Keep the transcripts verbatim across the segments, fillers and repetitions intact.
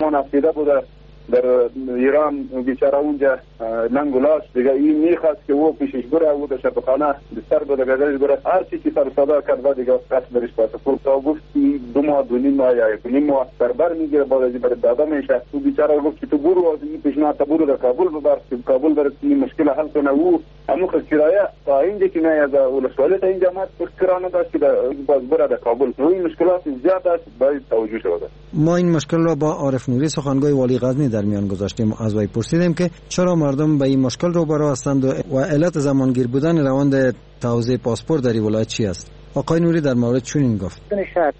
جان افسیده بوده در ایران، بیچاره اونجا ننگ و لاش دیگه این میخواست که او پیشش بره، او در شبخانه بستر بوده گذارش بره، هر چی که سر صدا کرده دیگه قصد برش پاسپورت تا گفت دو ماه دو نیم ماه یا یک نیم ماه بربر میگیره، بعد از برای داده میشه. او بیچاره گفت که تو برو از این پیشنهاد تا برو در کابل ببر که کابل برای این مشکل حل کنه. او همون کرایه تا اینجا که نه از ولسوالی تا اینجا مات کرانه داشت که باز بره در کابل. این مشکلات زیاد است، باید توجه شود. ما این مشکل را با عارف نوری سخنگوی والی غزنی در میان گذاشتیم. از وی پرسیدیم که چرا مردم به این مشکل روبرو هستند و علت زمانگیر بودن روند توزیع پاسپورت در ولایت چی است. آقای نوری در مورد چنین گفت: نشد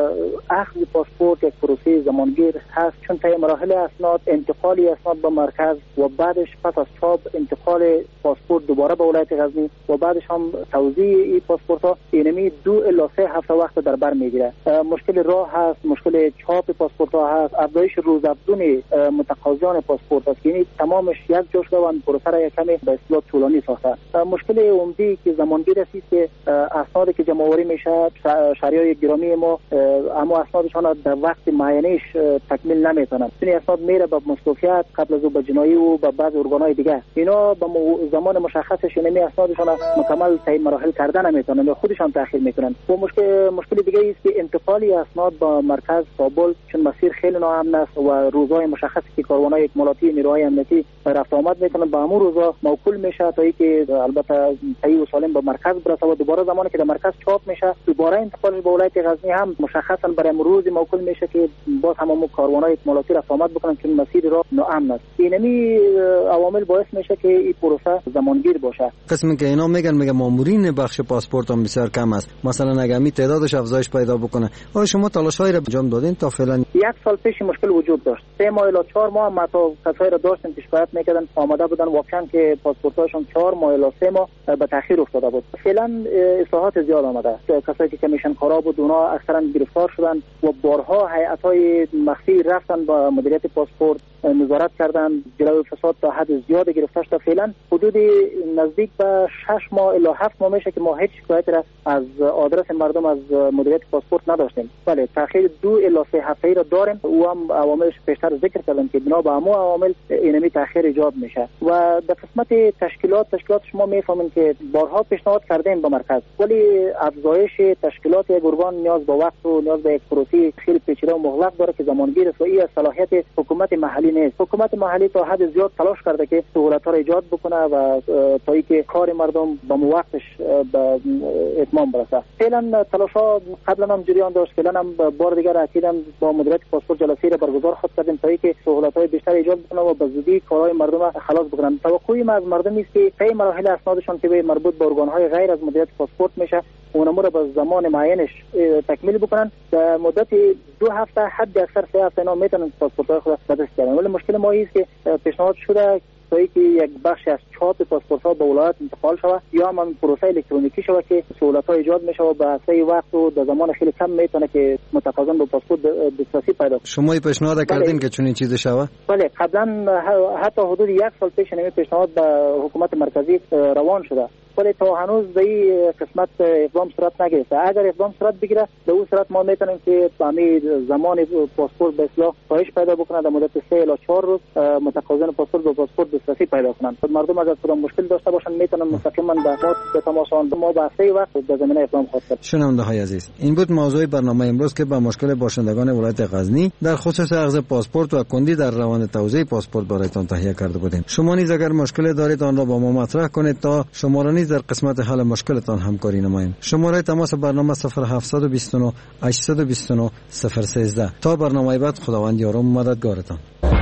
اخذ پاسپورت یک پروسه زمانگیر هست، چون طی مراحل اسناد، انتقال اسناد به مرکز و بعدش پس از چاپ انتقال پاسپورت دوباره به ولایت غزنی و بعدش هم توزیع این پاسپورت ها اینمی دو الی سه هفته وقت در بر میگیره. مشکل راه هست، مشکل چاپ پاسپورت ها هست، افزایش روزافزون متقاضیان پاسپورت است، یعنی تمامش یک جا شده و پروسه را یک کمی به اصطلاح طولانی ساخته. مشکل عمده که زمانگیر است که اسنادی که جمع آوری میشه، شهریای گرامی ما اما اسنادشان در وقت معینش تکمیل نمیتونن. این اسناد میره به مستوفیت، قبل از او به جنایی و به بعض ارگانهای دیگه. اینا به زمان مشخصش نمی اسنادشان مکمل طی مراحل کردن نمیتونن، خودشان تأخیر میکنن. و مشکل مشکل دیگه است که انتقالی اسناد به مرکز کابل، چون مسیر خیلی ناامن است و روزهای مشخصی که کاروانای اکمالاتی نیروهای امنیتی رفت آمد میکنن، به همون روزا موکول میشه تا اینکه البته صحیح و سالم به مرکز برسه و دوباره زمانی که در مرکز چاپ میشه دوباره انتقالش به ولایت غزنی هم مشخصا برای امروز موکول میشه که باز همون کاروانای اکمالاتی رفت آمد بکنن، چون مسیر راه ناامن است. اینمی عوامل باعث میشه که این پروسه زمانگیر باشه. قسمی که اینا میگن میگه مامورین بخش پاسپورت هم بسیار کم است، مثلا اگه می تعدادش افزایش پیدا بکنه. آیا شما تلاشایی را انجام دادین تا فعلا؟ یک سال پیش مشکل وجود داشت، سه ماه الی چهار ماه ما تا کسایی را داشتیم که شکایت میکردن آماده بودن واقعا که پاسپورتاشون چهار ماه الی سه ماه به تاخیر افتاده بود. فعلا اصلاحات زیاد آمده، کسایی که کمیشن کارا بود اونا اکثرا گرفتار شدن و بارها هیئت‌های مخفی رفتن با مدیریت پاسپورت نظارت کردن، جلوی فساد تا حد زیاد گرفته شده. فعلا حدود نزدیک به شش ماه الی هفت ماه میشه که ما هیچ شکایتی را از آدرس مردم از مدیریت پاسپورت نداشتیم. بله تاخیر دو الی سه هفته را داریم و هم عواملش بیشتر ذکر کردم که بنا به همو عوامل اینمی تاخیر ایجاد میشه. و در قسمت تشکیلات تشکیلات شما میفهمین که بارها پیشنهاد کردیم به مرکز، ولی افزایش تشکیلات یک ارگان نیاز به وقت و نیاز به یک پروسه خیلی پیچیده و مغلق داره که زمانگیر است و این صلاحیت حکومت محلی نیست. حکومت محلی تا حد زیاد تلاش کرده که سهولت‌ها را ایجاد بکنه و تا اینکه کار مردم به وقتش به اتمام برسه. فعلا تلاش‌ها قبلا هم جریان داشت، فعلا هم بار دیگر اکیدم با مدیریت پاسپورت جلسه را برگزار خود کردیم تا اینکه سهولت‌های بیشتر ایجاد بکنه و به زودی کارهای مردم را خلاص بکنن. توقعی ما از مردم است که طی مراحل اسنادشان که به مربوط به ارگان‌های غیر از مدیریت پاسپورت میشه اونم را به زمان معینش تکمیل بکنن. در مدت دو هفته حد اکثر سه هفته اینا میتونن پاسپورت‌های خود را دست بیارن. ولی مشکل ما است که پیشنهاد شده تا اینکه یک بخش از چاپ پاسپورت‌ها به ولایت انتقال شود یا هم پروسه الکترونیکی شود که سهولت‌ها ایجاد میشه و به سه وقت و در زمان خیلی کم میتونه که متقاضیان به پاسپورت دسترسی پیدا کنند. شما این پیشنهاد کردین که چنین چیزی شود؟ بله قبلا حتی حدود یک سال پیش این پیشنهاد به حکومت مرکزی روان شده، ولی تا هنوز به این قسمت اقدام صورت نگرفته. اگر اقدام صورت بگیره به اون صورت ما میتونیم که به زمان پاسپورت به اصلاح کاهش پیدا بکنه، در مدت سه الی چهار روز متقاضیان پاسپورت به پاسپورت دسترسی پیدا کنند. مردم اگر کدام مشکل داشته باشن میتونن مستقیما به ما به تماس آن ما به سه وقت در زمینه اقدام خواهد کرد. شنونده های عزیز، این بود موضوع برنامه امروز که با مشکل باشندگان ولایت غزنی در خصوص اخذ پاسپورت و کندی در روند توزیع پاسپورت برایتان تهیه کرده بودیم. شما نیز اگر مشکل دارید آن را با ما مطرح کنید تا شما را نیز در قسمت حل مشکلتان همکاری نماییم. شماره تماس برنامه صفر هفت دو نه هشت دو نه صفر یک سه. تا برنامه بعد خداوند یار و مددگارتان.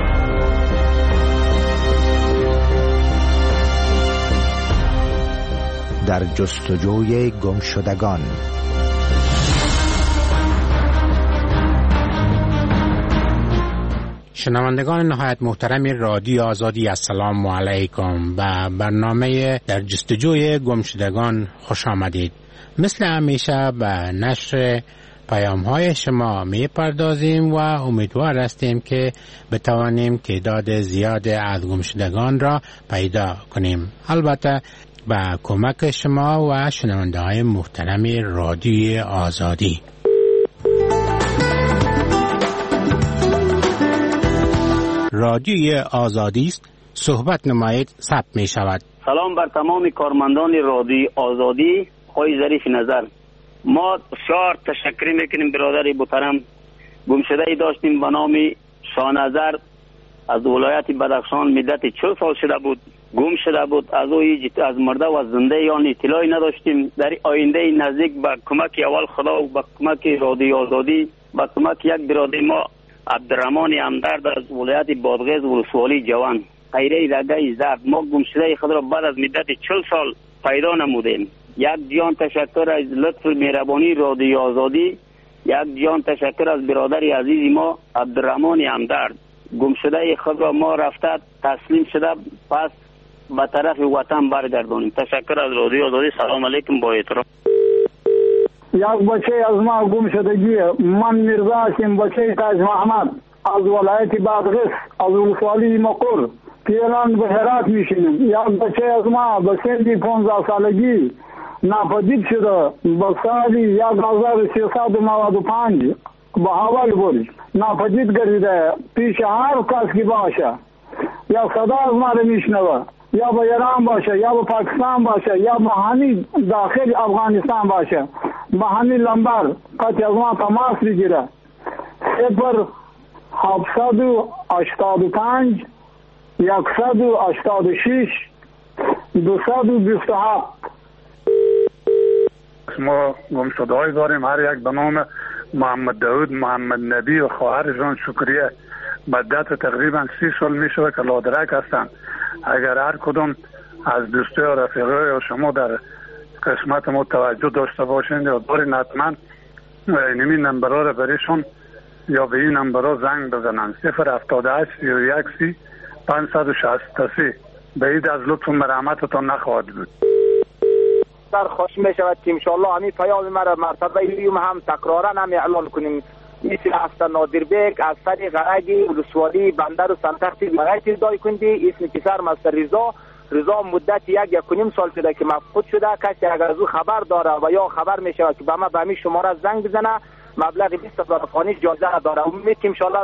در جستجوی گمشدگان. شنوندگان نهایت محترم رادیو آزادی، السلام علیکم. و برنامه در جستجوی گمشدگان خوش آمدید. مثل همیشه به نشر پیام های شما می پردازیم و امیدوار هستیم که بتوانیم تعداد زیاد از گمشدگان را پیدا کنیم، البته با کمک شما و شنونده های محترم رادیو آزادی. رادیوی آزادی است. صحبت نمایید ثبت می شود. سلام بر تمام کارمندان رادیوی آزادی. آقای ظریف نظر، ما شار تشکر میکنیم برادر محترم. گمشده ای داشتیم به نام شاهنظر از ولایت بدخشان، مدت چهل سال شده بود گم شده بود. از اوی از مرده و زنده یان اطلاعی نداشتیم. در آینده نزدیک با کمک اول خدا و با کمک رادیوی آزادی، با کمک یک برادر ما عبدالرحمن همدرد از ولایت بادغیس ولسوالی جوان خیره رگه زرد، ما گمشده خود را بعد از مدت چهل سال پیدا نمودیم. یک جان تشکر از لطف مهربانی رادیوی آزادی، یک جان تشکر از برادر عزیز ما عبدالرحمن همدرد. گمشده خود را ما رفته تسلیم شده، پس به طرف وطن برگردانیم. تشکر از رادیوی آزادی. سلام علیکم، با احترام. یک بچه از ما گم شدگی، من میرزا هستم، بچه تاج محمد از ولایت بادغیس از ولسوالی مقر پیران به هرات میشینیم. یک بچه از ما به سن پانزده سالگی ناپدید شده به سال یک هزار و سیصد و نود و پنج به حوال برج ناپدید گردیده. پیش هر کس که باشه یا صدا از ما رو میشنوه، یا به ایران باشه یا به پاکستان باشه یا به همین داخل افغانستان باشه، به همین لنبر قطع از ما تماس بگیره. صفر هفتصد و هشتاد و پنج یکصد و هشتاد و شش دوصد و بیست و هفت. ما گمشده های داریم، هر یک به نام محمد داود، محمد نبی و خواهرشان شکریه. مدت تقریبا سی سال می شود که لادرک هستند. اگر هر کدوم از دوستی و رفیقای و شما در قسمت ما توجه داشته باشند یا دارین، حتما اینمی نمبرها را بریشون یا به این نمبرها زنگ بزنند. صفر هفتاد و هشت سی و یک سی پانصد و شصت و سه. بعید از لطف و مرحمتتان نخواهد بود. در خوش می شود که انشاءالله همین پیام مرا مرتبه یوم هم تکرارا هم اعلان کنیم. مثل هفته نادر بیگ از سر غرگی ولسوالی بندر و سنتختی مغیت دای کندی. اسم پسر مستر رضا رضا مدت یک یک و نیم سال شده که مفقود شده. کسی اگر از او خبر داره و یا خبر می شود که به ما به همین شماره زنگ بزنه، مبلغ بیست هزار افغانی جایزه داره. امید که انشاءالله.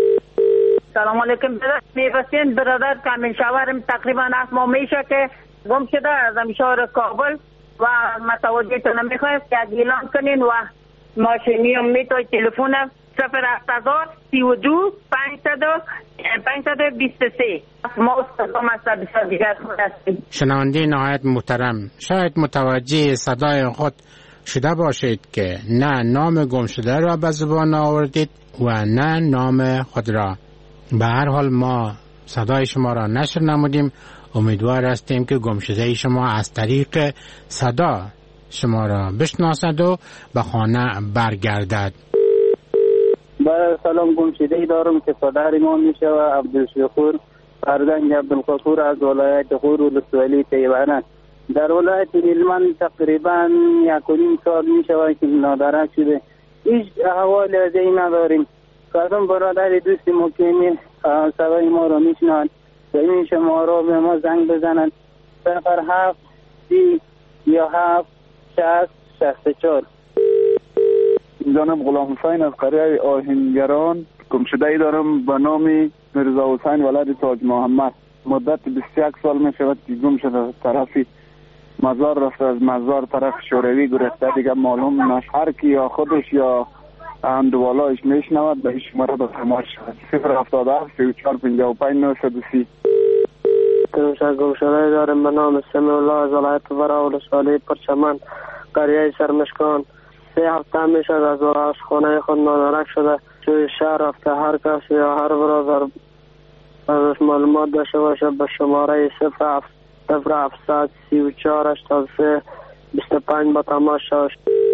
سلام علیکم. میرسین برادر کامل شاورم تقریبا هفت ماه میشه که گم شده از شهر کابل و متوجهتون میخوایم که اعلان کنین و ماشینی هم میتوی تلفونم صفر هفتاد سی و دو پانصد و بیست و سه. ما استادم از بسیار دیگر خود هستیم. شنونده نهایت محترم، شاید متوجه صدای خود شده باشید که نه نام گم شده را به زبان آوردید و نه نام خود را. به هر حال ما صدای شما را نشر نمودیم. امیدوار هستیم که گمشده شما از طریق صدا شما را بشناسد و به خانه برگردد. با سلام، گمشده دارم که پدر ما میشه و عبدالشکور فرزند عبدالغفور از ولایت غور ولسوالی تیوانه. در ولایت هلمند تقریبا یک و نیم سال میشه که نادرک شده. هیچ احوال از این نداریم. کدام برادر دوست مکیمی صدای ما را میشنوند به این شماره به ما زنگ بزنند. صفر هفت سی یا هفت شست شست و چار. جانم غلام حسین از قریه آهنگران. گمشده ای دارم به نام میرزا حسین ولد تاج محمد. مدت بیست و یک سال می شود که گم شده. طرفی مزار رفته، از مزار طرف شوروی گرفته، دیگه معلوم نش هر کی یا خودش یا اندوالایش میشنود به این شماره به تماس شود. صفر هفتاد و هفت سی و چهار پنجاه و پنج نود و سی. گمشده گمشده دارم به نام سمی الله از ولایت ورا ولسوالی پرچمن قریه سرمشکان. سه هفته میشد از آشخانه خود نادرک شده. توی شهر رفته، هر کسی یا هر برادر ازش معلومات داشته باشه به شماره صفر هفت صفر هفتصد سی و چهار هشتاد و سه بیست و پنج با تماس شد.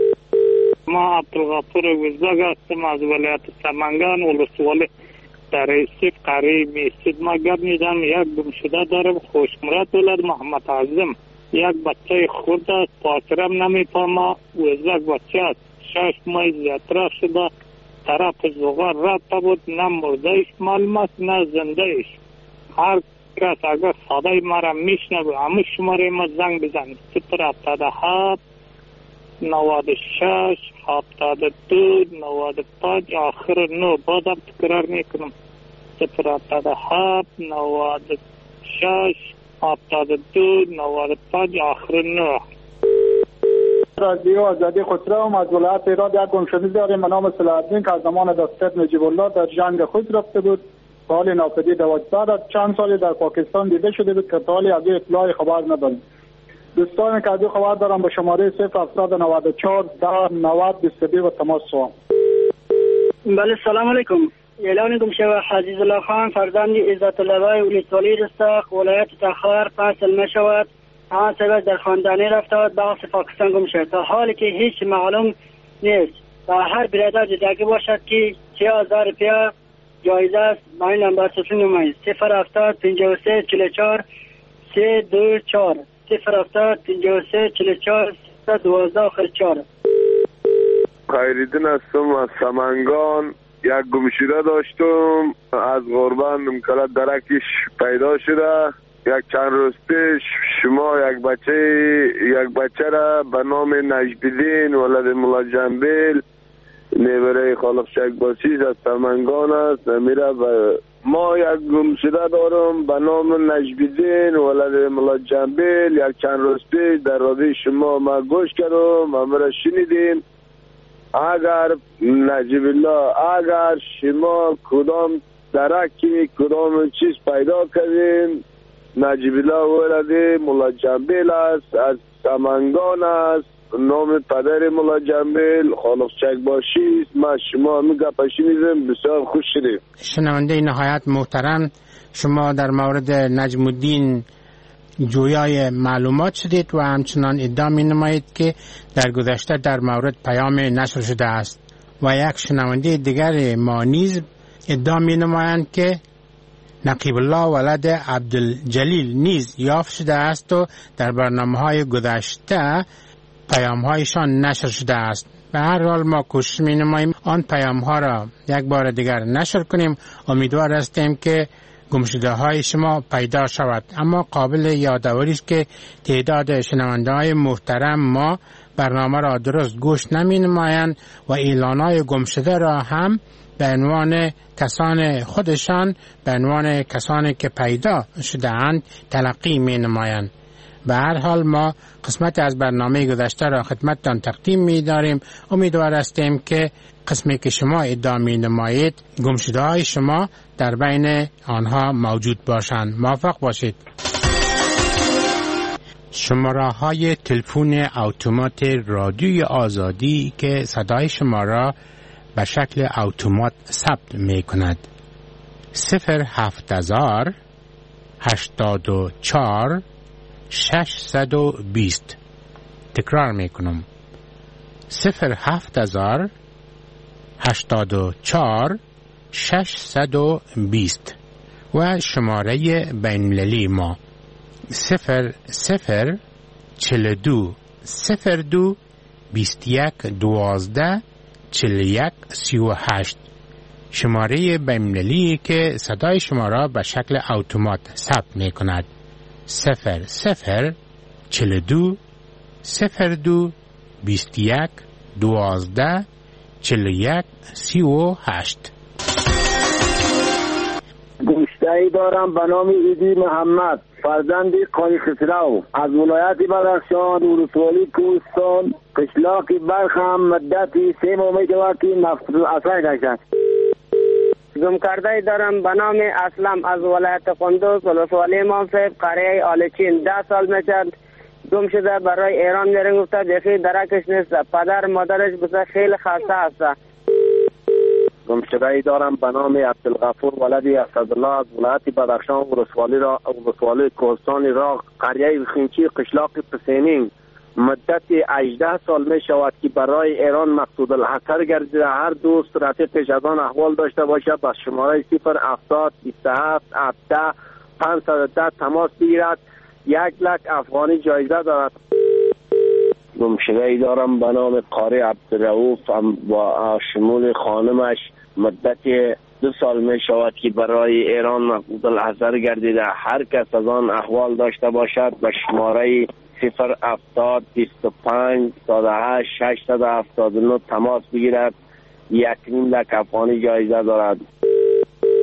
ما عبدالغفور وزدگ هستم از ولایت سمنگان ولسوالی در رئیسی قریه میستید. ما گب میدم یک گمشده دارم خوشمرد ولد محمد عظم. یک بچه خود است، پاکرم نمیفهمه. وزدگ بچه است، شش ماه زیادتر شده. طرف زغار رفته بود، نه مردهش معلوم است نه زندهش. هر کس اگر صدای مرا میشنوه همه شماره ما زنگ بزنید. صفر هفتاد و هفت نود و شش هفتاد و دو نود و پنج آخر نو. بازم تکرار میکنم صفر هفتاد و هفت نود و شش هفتاد و دو نود و پنج آخر نه. رادیو آزادی خسرو از ولایت ایران یک گمشده داریم به نام صلاح‌الدین که از زمان دستگاه نجیب الله در جنگ خود رفته بود. به حال ناپدید بود. بعد از چند سالی در پاکستان دیده شده بود که تا حالی از اطلاعی خبر نداریم. دوستان که از او خبر دارم به شماره صفر هفتاد و نود و چهار ده نود بیست و دو و تماس شوم. بله سلام علیکم. اعلان گمشده عزیز الله خان فرزند عزت الله ولسوالی رستاق ولایت تخار فصل نشود. آن سبب در خاندانی رفته بود بخش پاکستان گم شد تا حالی که هیچ معلوم نیست و هر برادر دیگه باشد که سی هزار روپیه جایزه است. با این نمبر صفر نمایید صفر هفتاد پنجاه و سه چهل و چهار سه دو چهار صفر هفتاد پنجاه و سه چهل و چهار سه دوازده آخر چهار. خیریدین هستم از سمنگان. یک گمشده داشتم از غربان ممکنه درکش پیدا شده. یک چند روز پیش شما یک بچه یک بچه را به نام نجبالدین ولد مولا جنبیل نیبره خالق شکباسی از سمنگان است. میره به ما یک گمشده دارم به نام نجبالدین ولد مولا جنبیل. یک چند روز پیش در رادیو شما ما گوش کردم ما را شنیدیم. اگر نجیب الله اگر شما کدام درکی کدام چیز پیدا کردین نجیب الله ولد مولا جنبیل است از سمنگان است. نام پدر مولا جنبیل خالق چکباشی است. ما شما می گپ شنیدیم بسیار خوش شدیم. شنونده نهایت محترم شما در مورد نجم الدین جویای معلومات شدید و همچنان ادعا می نمایید که در گذشته در مورد پیام نشر شده است و یک شنونده دیگر ما نیز ادعا می نمایند که نقیب الله ولد عبدالجلیل نیز یافت شده است و در برنامه های گذشته پیام هایشان نشر شده است. به هر حال ما کوشش می نماییم آن پیام ها را یک بار دیگر نشر کنیم. امیدوار هستیم که گمشده های شما پیدا شود. اما قابل یادآوری است که تعداد شنونده های محترم ما برنامه را درست گوش نمی نمایند و اعلان های گمشده را هم به عنوان کسان خودشان به عنوان کسانی که پیدا شده اند تلقی می نمایند. به هر حال ما قسمت از برنامه گذشته را خدمتتان تقدیم می داریم. امیدوار هستیم که قسمی که شما ادعا می نمایید گمشده های شما در بین آنها موجود باشند. موفق باشید. شماره های تلفن اتومات رادیوی آزادی که صدای شما را به شکل اتومات ثبت می کند صفر هفت هزار هشتاد و چهار ششصد و بیست. تکرار می کنم صفر هفت هزار هشتاد و چهار ششصد و بیست و شماره بین‌المللی ما صفر صفر چهل و دو صفر دو بیست و یک دوازده چهل و یک سی و هشت. شماره بین‌المللی که صدای شما را به شکل اتومات ثبت می کند صفر صفر چهل و دو صفر دو بیست و یک دوازده چهل و یک سی و هشت. گمشده‌ای دارم به نام ایدی محمد فرزند قاری خسرو از ولایت بدخشان ولسوالی کوهستان قشلاق برخم مدتی سه ماه می شود که نفس اثر گشت. گم کرده دارم به نام اسلم از ولایت قندوز ولسوالی منصف قریه آلچین ده سال میشد گم شده برای ایران میرن گفته دیخی درکش نیست پدر مادرش بسه خیلی خسته هسته. گمشده‌ای دارم به نام عبدالغفور ولدی اسدالله از ولایت بدخشان ولسوالی را ولسوالی کوهستان راغ قریه خینچی قشلاق پسینین مدت هجده سال می شود که برای ایران مقصود الحصر گردیده. هر دوست رفیقش از آن احوال داشته باشد با شماره صفر هفتاد بیست و هفت هفده پانصد و ده تماس بگیرد. یک لک افغانی جایزه دارد. گمشده‌ای دارم به نام قاری عبدالرؤوف با شمول خانمش مدت دو سال می شود که برای ایران مقصود الحصر گردیده. هر کس از آن احوال داشته باشد به شماره صفر هفتاد بیست و پنج صد و هشت ششصد و هفتاد و نه تماس بگیرد. یک نیم لک افغانی جایزه دارد.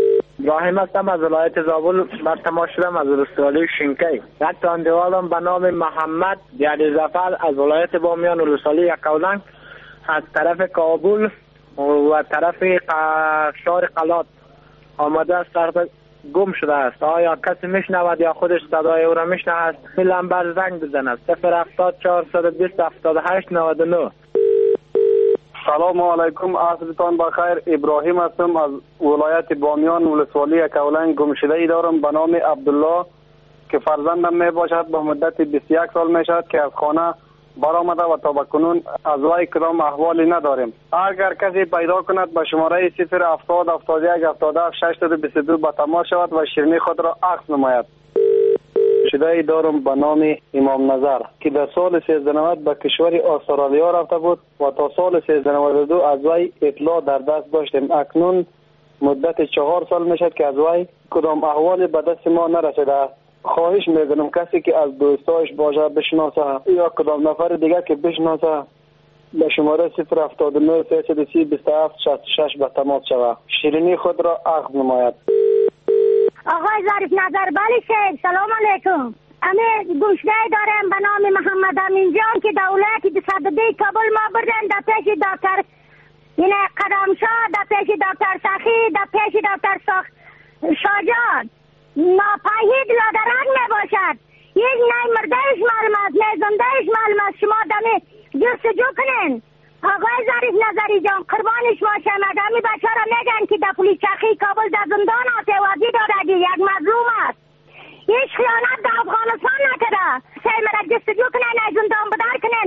ابراهیم هستم از ولایت زابل. بر تماس شدم از ولسوالی شینکی. یک تاندوالم به نام محمد یعنی زفر از ولایت بامیان ولسوالی یکاولنگ از طرف کابل و طرف شهر قلات آمده است، طرف گم شده است. آیا کسی میشنود یا خودش صدای او را میشنود؟ لمبر زنگ بزند صفر هفتاد چهارصد و بیست هفتاد و هشت نود و نه. سلام علیکم، عصرتان بخیر. ابراهیم هستم از ولایت بامیان ولسوالی یکاولنگ. گمشده ای دارم به نام عبدالله که فرزندم می باشد. به مدت بیست و یک سال می شود که از خانه برآمده و تا بکنون از وی کدام احوالی نداریم. اگر کسی پیدا کند به شماره صفر هفتاد هفتاد و یک هفتاد و هفت ششصد و بیست و دو به تماس شود و شیرینی خود را عکس نماید. شده ای دارم به نام امام نظر که در سال سیزده نود به کشور استرالیا رفته بود و تا سال سیزده نود و دو از وی اطلاع در دست داشتیم. اکنون مدت چهار سال میشد که از وی کدام احوالی به دست ما نرسیده است. خواهش میکنم کسی که از دوستایش باشه بشناسه یا کدام نفر دیگر که بشناسه به شماره صفر هفتاد و نه سیصد و سی بیست و هفت شصت و شش به تماس شود. شیرینی خود را عقد نماید. آقای ظریف نظر بله شیخ، سلام علیکم. امی گوشده دارم به نام محمد امین جان که دولتی به صدده کابل ما بردن در پیش دکتر یعنی قدمشاه، در پیش دکتر سخی، در پیش دکتر ساخ شاجان ناپایید لادرنگ می باشد. یک نه مردهش معلوم است نه زندهش معلوم است. شما دمی جستجو کنین. آقای ظریف نظری جان قربانش ما شمد. همی بچه را میگن که در پلیس چخی کابل در زندان آتوازی دادگی یک مظلوم است. هیچ خیانت در افغانستان نکده. سیمه را جستجو کنین از زندان بدر کنین.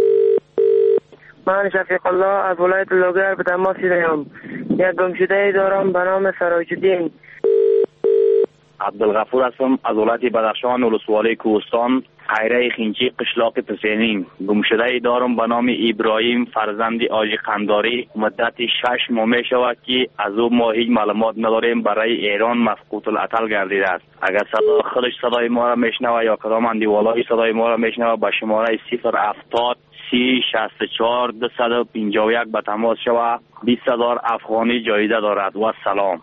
من شفیق الله از ولایت لوگر به تماس شدم. یک گمشده دارم به نام سراج الدین. عبدالغفور هستم از ولایت بدخشان ولسوالی کوهستان خیره خینچی قشلاق پسینین. گمشده ای دارم به نام ابراهیم فرزند آجی قنداری. مدت شش ماه می شود که از او ما هیچ معلومات نداریم. برای ایران مفقود العطل گردیده است. اگر صدا خودش صدای ما را میشنوه یا کدام اندیوالای صدای ما را میشنوه به شماره صفر هفتاد سی شصت و چهار دویست و پنجاه و یک به تماس شوه. بیست هزار افغانی جایزه دارد. و سلام.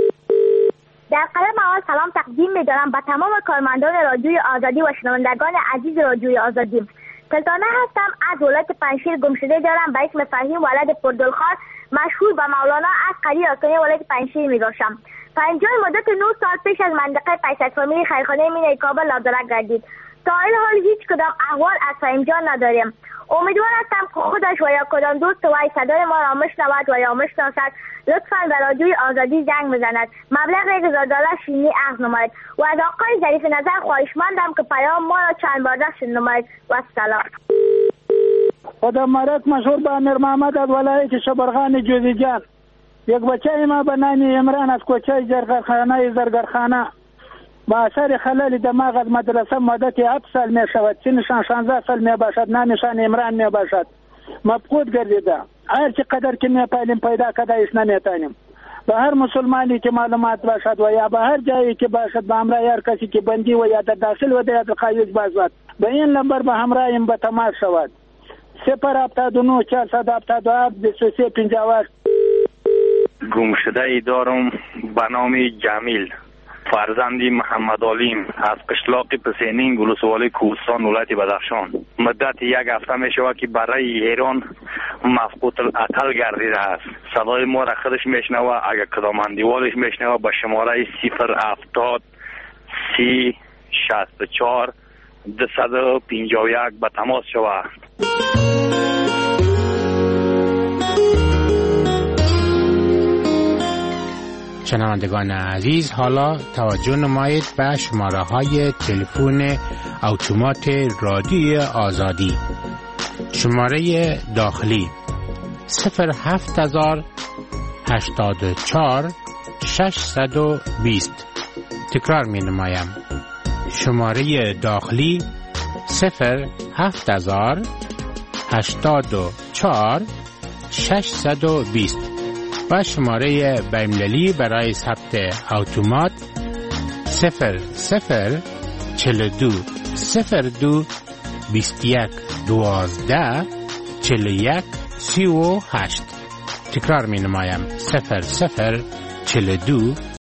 در قلم اول سلام تقدیم می‌دارم به تمام کارمندان رادیوی آزادی و شنوندگان عزیز رادیوی آزادی. سلطانه هستم از ولایت پنجشیر. گمشده دارم به اسم فهیم ولد پردلخان مشهور به مولانا عسکری آستانه ولایت پنجشیر میباشم. پنجاه مدت نه سال پیش از منطقه پیسک فامیلی خیرخانه مینای کابل لادرک گردید. تا این حال هیچ کدام احوال از فهیم جان نداریم. امیدوار هستم که خودش و یا کدام دوست وی صدای ما را میشنود و یا میشناسد لطفاً به رادیوی آزادی زنگ بزند. مبلغ یک هزار دلار شیرینی عقد نماید و از آقای ظریف نظر خواهشمندم که پیام ما را چند بار داشته نماید. و سلام. خدا مارک مشهور به امیر محمد از ولایت شبرغان جوزیجان. یک بچه ما به نام عمران از کوچه زرگرخانه زرگرخانه با اثر خلل دماغ از مدرسه مدت هفت سال می شود. سنشان شانزده سال می باشد. نامشان عمران می باشد. مفقود گردیده. هر چقدر که می پایلیم پیدا کده ایش نمیتانیم. به هر مسلمانی که معلومات باشد و یا به هر جایی که باشد به همراه هر کسی که بندی و یا در داخل و در قایج باشد به این نمبر به همراهیم به تماس شود. صفر هفتاد و نه چهارصد هفتاد و هفت بیست و سه پنجاه و هشت. گمشده ای دارم به نام جمیل فرزندی محمد علیم از قشلاق پسینین ولسوالی کوهستان ولایت بدخشان. مدت یک هفته می شود که برای ایران مفقود العطل گردیده است. صدای ما را خودش میشنوه. اگر کدام اندیوالش میشنوه به شماره صفر هفتاد سی شصت و چهار دویست و پنجاه و یک به تماس شود. شنوندگان عزیز، حالا توجه نمایید به شماره های تلفن اتومات رادیوی آزادی. شماره داخلی صفر هفت هزار هشتاد و چهار ششصد و بیست. تکرار می نمایم. شماره داخلی صفر هفت هزار هشتاد و چهار ششصد و بیست و شماره بین‌المللی برای ثبت اتومات صفر صفر چهل و دو صفر دو بیست و یک دوازده چهل و یک سی و هشت. تکرار می نمایم. صفر صفر چهل و دو